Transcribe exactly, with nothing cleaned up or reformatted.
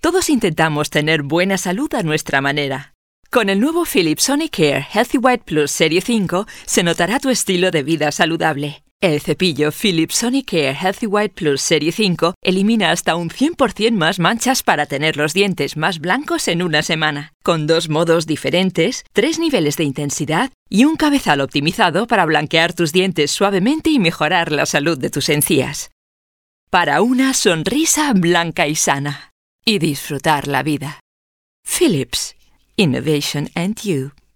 Todos intentamos tener buena salud a nuestra manera. Con el nuevo Philips Sonicare Healthy White Plus Serie cinco se notará tu estilo de vida saludable. El cepillo Philips Sonicare Healthy White Plus Serie cinco elimina hasta un cien por ciento más manchas para tener los dientes más blancos en una semana, con dos modos diferentes, tres niveles de intensidad y un cabezal optimizado para blanquear tus dientes suavemente y mejorar la salud de tus encías. Para una sonrisa blanca y sana. Y disfrutar la vida. Philips. Innovation and you.